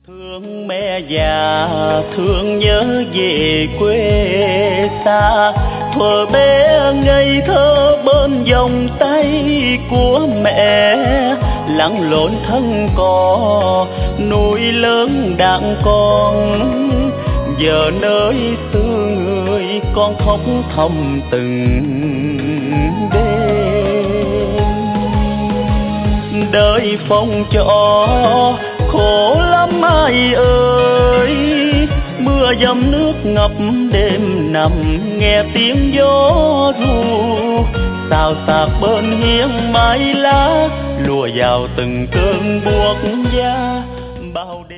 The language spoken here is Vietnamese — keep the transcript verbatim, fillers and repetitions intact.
Thương mẹ già, thương nhớ về quê xa, thuở bé ngây thơ bên vòng tay của mẹ, lặn lộn thân cò nuôi lớn đàn con. Giờ nơi xứ người con khóc thầm từng đêm, đời phong trọ khổ lắm ai ơi, mưa dầm nước ngập đêm nằm nghe tiếng gió ru, xào xạc bên hiên mái lá lùa vào từng cơn buốt giá bao đêm.